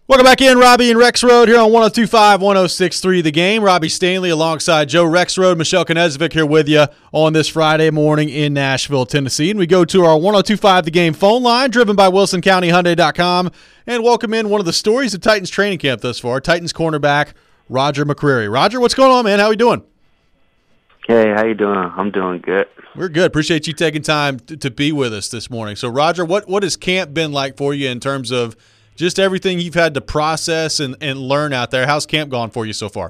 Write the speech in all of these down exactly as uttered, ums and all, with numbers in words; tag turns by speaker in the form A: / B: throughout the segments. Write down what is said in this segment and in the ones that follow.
A: Welcome back in, Robbie and Rexroad here on one oh two point five, one oh six point three The Game. Robbie Stanley alongside Joe Rexroad, Michelle Knezvik here with you on this Friday morning in Nashville, Tennessee. And we go to our one oh two point five The Game phone line, driven by Wilson County Hyundai dot com, and welcome in one of the stories of Titans training camp thus far, Titans cornerback Roger McCreary. Roger, what's going on, man? How are we doing?
B: Hey, how you doing? I'm doing good.
A: We're good. Appreciate you taking time to, to be with us this morning. So, Roger, what, what has camp been like for you in terms of just everything you've had to process and, and learn out there? How's camp gone for you so far?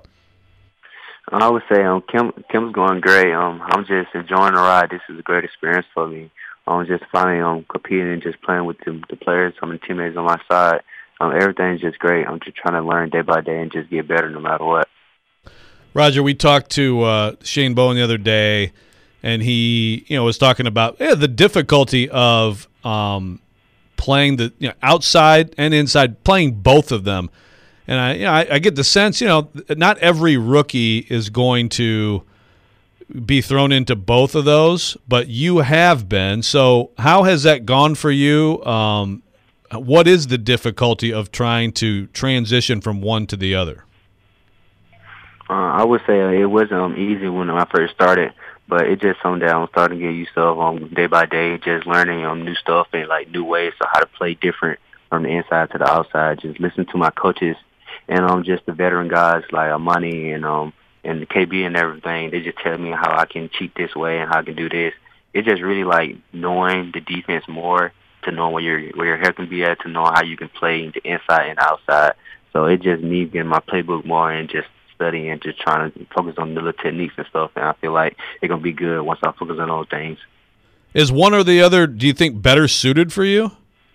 B: I would say um, camp, camp's going great. Um, I'm just enjoying the ride. This is a great experience for me. I'm just finally um, competing and just playing with the, the players, some of the teammates on my side. Um, everything's just great. I'm just trying to learn day by day and just get better no matter what.
C: Roger, we talked to uh, Shane Bowen the other day, and he, you know, was talking about yeah, the difficulty of um, playing the you know, outside and inside, playing both of them. And I, you know, I, I get the sense, you know, not every rookie is going to be thrown into both of those, but you have been. So how has that gone for you? Um, what is the difficulty of trying to transition from one to the other?
B: Uh, I would say uh, it wasn't um, easy when I first started, but it's just something that I'm starting to get used to um, day by day, just learning um, new stuff and like new ways of how to play different from the inside to the outside. Just listen to my coaches and um, just the veteran guys like Amani and um and the K B and everything. They just tell me how I can cheat this way and how I can do this. It's just really like knowing the defense more, to know where your where your head can be at, to know how you can play the inside and outside. So it just me getting my playbook more and just studying and just trying to focus on the little techniques and stuff, and I feel like it's going to be good once I focus on those things.
C: Is one or the other, do you think, better suited for you?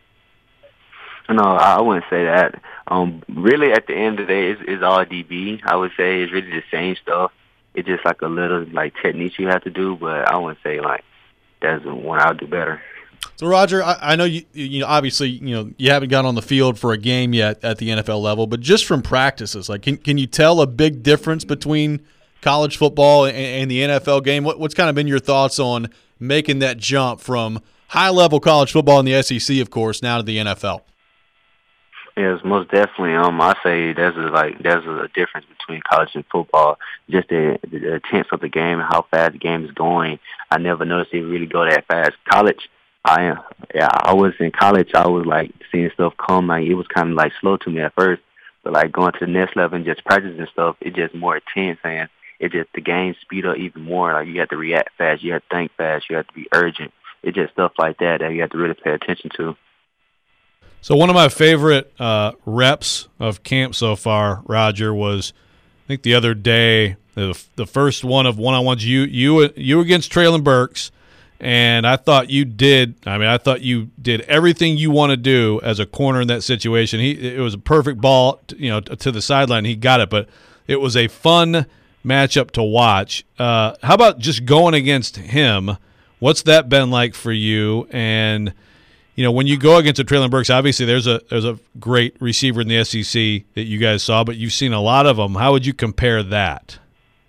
B: No, I wouldn't say that. Um, really, at the end of the day, it's, it's all D B. I would say it's really the same stuff. It's just like a little like techniques you have to do, but I wouldn't say like that's one I'll do better.
A: So, Roger, I, I know you, you know, obviously, you know, you haven't got on the field for a game yet at the N F L level, but just from practices, like, can can you tell a big difference between college football and, and the N F L game? What, what's kind of been your thoughts on making that jump from high-level college football in the S E C, of course, now to the N F L?
B: Yes, most definitely. Um, I say there's a, like there's a difference between college and football. Just the, the, the tense of the game, how fast the game is going. I never noticed it really go that fast. College. I am. Yeah, I was in college. I was like seeing stuff come. Like it was kind of like slow to me at first, but like going to the next level and just practicing stuff, it just more intense and it just the game speed up even more. Like you have to react fast, you have to think fast, you have to be urgent. It's just stuff like that that you have to really pay attention to.
C: So one of my favorite uh, reps of camp so far, Roger, was I think the other day the, the first one of one-on-ones. You you you against Traylon Burks. And I thought you did. I mean, I thought you did everything you want to do as a corner in that situation. He, it was a perfect ball, you know, to the sideline. He got it, but it was a fun matchup to watch. Uh, how about just going against him? What's that been like for you? And you know, when you go against a Traylon Burks, obviously there's a there's a great receiver in the S E C that you guys saw, but you've seen a lot of them. How would you compare that?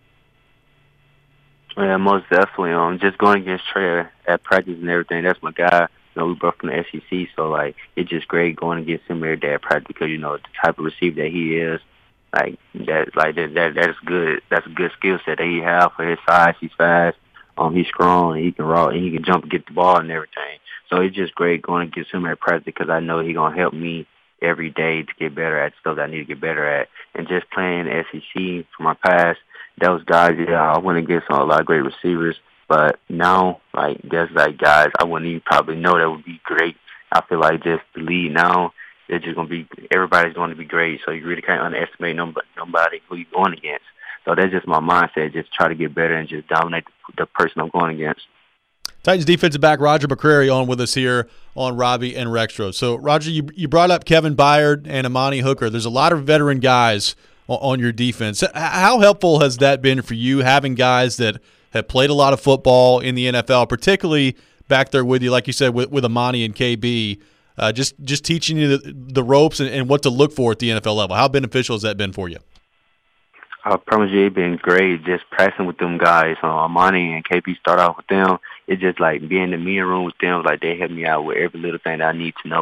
B: Yeah, most definitely. Um, just going against Trey at practice and everything. That's my guy. You know, we both from the S E C, so like it's just great going against him every day at practice because you know the type of receiver that he is. Like that, like that, that that's good. That's a good skill set that he have for his size. He's fast. Um, he's strong. And he can raw and he can jump and get the ball and everything. So it's just great going against him at practice because I know he's gonna help me every day to get better at stuff that I need to get better at. And just playing S E C for my past. Those guys, yeah, I went against a lot of great receivers, but now, like, there's like guys I wouldn't even probably know that would be great. I feel like just the lead now, they're just gonna be everybody's going to be great. So you really can't underestimate nobody, nobody who you're going against. So that's just my mindset: just try to get better and just dominate the, the person I'm going against.
A: Titans defensive back Roger McCreary on with us here on Robbie and Rexroad. So, Roger, you you brought up Kevin Byard and Amani Hooker. There's a lot of veteran guys on your defense. How helpful has that been for you, having guys that have played a lot of football in the N F L, particularly back there with you, like you said, with, with Amani and K B, uh, just just teaching you the, the ropes and, and what to look for at the N F L level? How beneficial has that been for you?
B: I promise you, it's been great just practicing with them guys. Uh, Amani and K B start off with them. It's just like being in the meeting room with them. Like they help me out with every little thing that I need to know.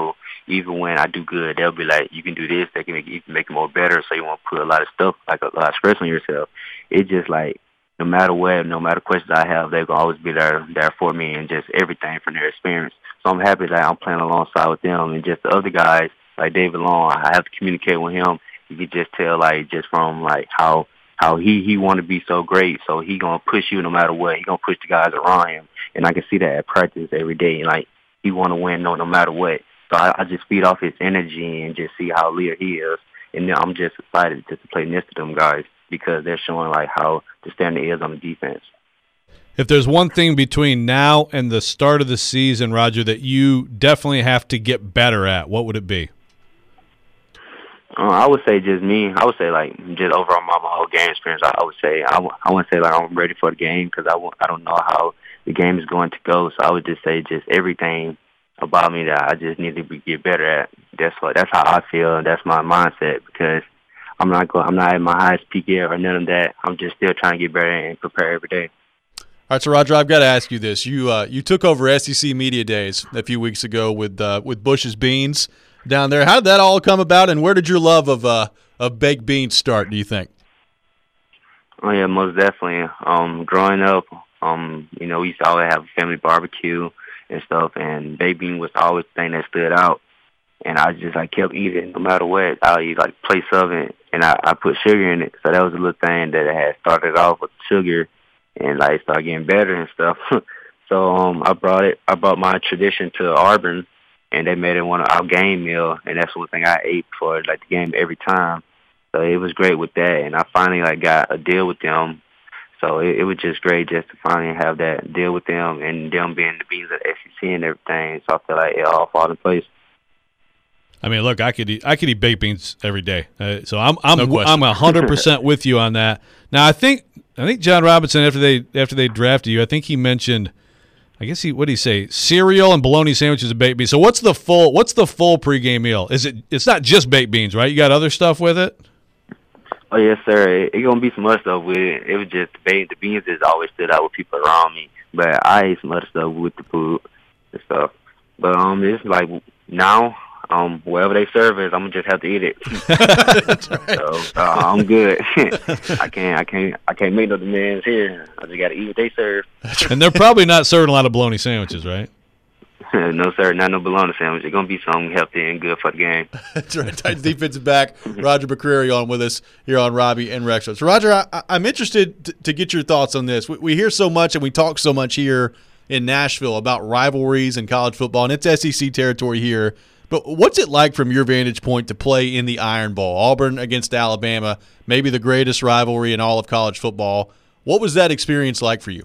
B: even when I do good, they'll be like, you can do this. They can make you can make it more better. So you want to put a lot of stuff, like a lot of stress on yourself. It's just like, no matter what, no matter questions I have, they're going to always be there there for me and just everything from their experience. So I'm happy that I'm playing alongside with them. And just the other guys, like David Long, I have to communicate with him. You can just tell, like, just from, like, how how he, he want to be so great. So he going to push you no matter what. He going to push the guys around him. And I can see that at practice every day. Like, he want to win no, no matter what. So I, I just feed off his energy and just see how leader he is. And then I'm just excited just to play next to them guys because they're showing, like, how the standard is on the defense.
C: If there's one thing between now and the start of the season, Roger, that you definitely have to get better at, what would it be?
B: Uh, I would say just me. I would say, like, just overall my, my whole game experience, I, I would say, I, w- I wouldn't say, like, I'm ready for the game because I, w- I don't know how the game is going to go. So I would just say just everything about me that I just need to be, get better at. That's what. That's how I feel. That's my mindset because I'm not going. I'm not at my highest peak yet or none of that. I'm just still trying to get better and prepare every day.
A: All right, so Roger, I've got to ask you this. You uh, you took over S E C Media Days a few weeks ago with uh, with Bush's Beans down there. How did that all come about, and where did your love of uh, of baked beans start, do you think?
B: Oh, yeah, most definitely. Um, growing up, um, you know, we used to always have a family barbecue and stuff, and baked bean was always the thing that stood out. And I just, like, kept eating no matter what. I'll eat, like, plates of it, and I, I put sugar in it. So that was a little thing that I had started off with sugar. And like start getting better and stuff. so um, I brought it. I brought my tradition to Auburn, and they made it one of our game meal, and that's one thing I ate for like the game every time. So it was great with that, and I finally like got a deal with them. So it, it was just great just to finally have that deal with them, and them being the beans at S E C and everything. So I feel like it all fall in place.
C: I mean, look, I could eat I could eat baked beans every day. Uh, so I'm I'm
A: No
C: I'm a hundred percent with you on that. Now I think I think John Robinson after they after they drafted you, I think he mentioned, I guess he what did he say? Cereal and bologna sandwiches and baked beans. So what's the full what's the full pregame meal? Is it it's not just baked beans, right? You got other stuff with it?
B: Oh yes, sir. It, it gonna be some other stuff with it. It was just the baked the beans just always stood out with people around me, but I ate some other stuff with the food and stuff. But um, it's like now. Um, wherever they serve it, I'm gonna just have to eat it.
A: That's right.
B: So uh, I'm good. I can't, I can't, I can't make no demands here. I just gotta eat what they serve.
C: And they're probably not serving a lot of bologna sandwiches, right?
B: No, sir, not no bologna sandwich. It's gonna be something healthy and good for the game.
A: That's right. Titans defensive back Roger McCreary on with us here on Robbie and Rex. So, Roger, I, I'm interested to, to get your thoughts on this. We, we hear so much and we talk so much here in Nashville about rivalries in college football, and it's S E C territory here. But what's it like from your vantage point to play in the Iron Bowl? Auburn against Alabama, maybe the greatest rivalry in all of college football. What was that experience like for you?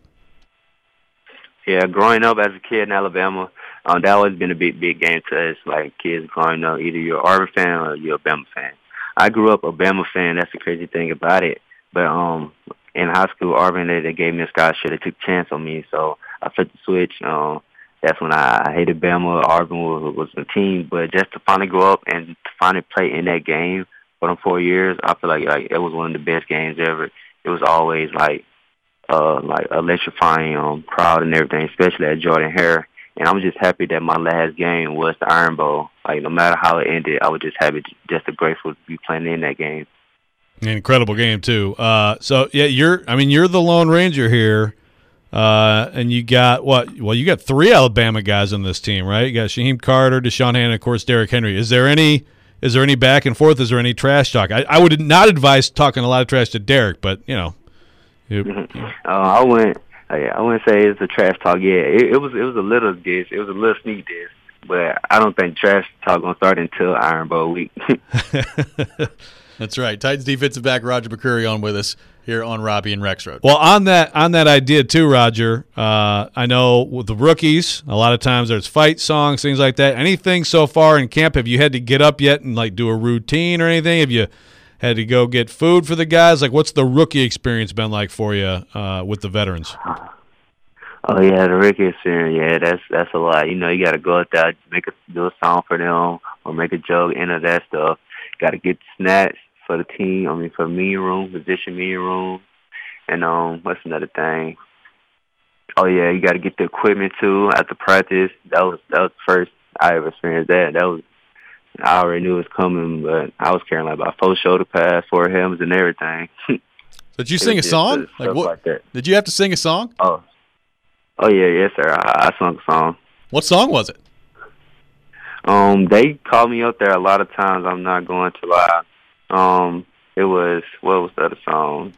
B: Yeah, growing up as a kid in Alabama, um, that always been a big, big game to us. Like kids growing up, either you're an Auburn fan or you're a Bama fan. I grew up a Bama fan. That's the crazy thing about it. But um, in high school, Auburn, they, they gave me a scholarship. They took a chance on me, so I flipped the switch. Um, That's when I hated Bama. Auburn was, was the team, but just to finally grow up and to finally play in that game for them four years, I feel like like it was one of the best games ever. It was always like uh like electrifying um crowd and everything, especially at Jordan Hare. And I'm just happy that my last game was the Iron Bowl. Like no matter how it ended, I was just happy, just grateful to be playing in that game.
C: An incredible game too. Uh, so yeah, you're I mean you're the Lone Ranger here. Uh, and you got what? Well, you got three Alabama guys on this team, right? You got Shaheem Carter, Deshaun Hannon, and of course Derrick Henry. Is there any? Is there any back and forth? Is there any trash talk? I, I would not advise talking a lot of trash to Derrick, but you know. You,
B: mm-hmm. uh, I wouldn't. I wouldn't say it's a trash talk. Yeah, it, it was. It was a little diss. It was a little sneak diss, but I don't think trash talk gonna start until Iron Bowl week.
A: That's right. Titans defensive back Roger McCreary on with us here on Robbie and Rex Road.
C: Well, on that on that idea too, Roger, uh, I know with the rookies, a lot of times there's fight songs, things like that. Anything so far in camp, have you had to get up yet and like do a routine or anything? Have you had to go get food for the guys? Like, what's the rookie experience been like for you uh, with the veterans?
B: Oh, yeah, the rookie experience, yeah, that's that's a lot. You know, you got to go out there, make a, do a song for them or make a joke into that stuff. Got to get snacks for the team, I mean, for the meeting room, position meeting room. And um, what's another thing? Oh, yeah, you got to get the equipment, too, after practice. That was that was the first I ever experienced that. That was I already knew it was coming, but I was carrying like about four shoulder pads, four helmets, and everything.
A: Did you sing a song? Like what?
B: Like that.
A: Did you have to sing a song?
B: Oh, oh yeah, yes sir. I, I sung a song.
A: What song was it?
B: Um, they called me up there a lot of times. I'm not going to lie. Um, it was what was the other song?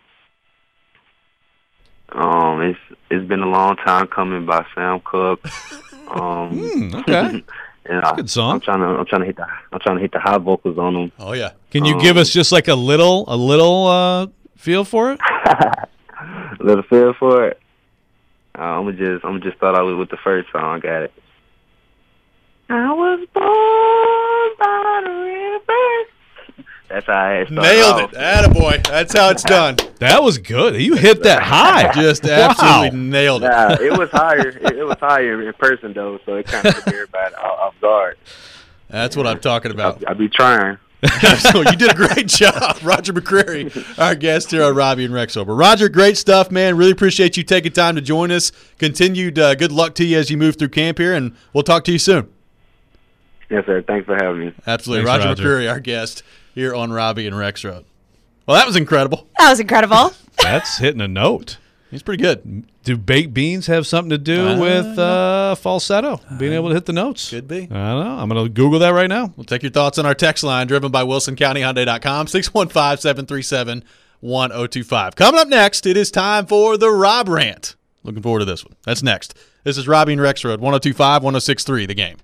B: Um, it's it's been a long time coming by Sam Cooke. Um,
C: mm, okay.
B: And I,
C: good song.
B: I'm trying to I'm trying to hit the I'm trying to hit the high vocals on them.
A: Oh yeah.
C: Can you
B: um,
C: give us just like a little a little uh, feel for it?
B: A little feel for it. Uh, I'm gonna just I'm gonna just start out with the first song. Got it. I was born by the river. That's how I started
A: Nailed
B: off.
A: it. Attaboy. That's how it's done.
C: That was good. You hit that high.
A: Just
C: Wow.
A: absolutely nailed it.
B: Nah, it was higher. It, it was higher in person though, so it kind of took everybody off off guard.
A: That's what I'm talking about.
B: I, I be trying.
A: So you did a great job, Roger McCreary, our guest here on Robbie and Rex Sober. Roger, great stuff, man. Really appreciate you taking time to join us. Continued uh, good luck to you as you move through camp here, and we'll talk to you soon.
B: Yes, sir. Thanks for having me.
A: Absolutely.
C: Thanks,
A: Roger,
C: Roger.
A: McCreary, our guest here on Robbie and Rex Road. Well, that was incredible.
D: That was incredible.
C: That's hitting a note.
A: He's pretty good.
C: Do baked beans have something to do
A: Uh,
C: with uh, falsetto, being able to hit the notes?
A: Could be.
C: I don't know. I'm going to Google that right now.
A: We'll take your thoughts on our text line, driven by Wilson County Hyundai dot com, six one five, seven three seven, one oh two five. Coming up next, it is time for the Rob Rant. Looking forward to this one. That's next. This is Robbie and Rex Road, one oh two five, one oh six three, The Game.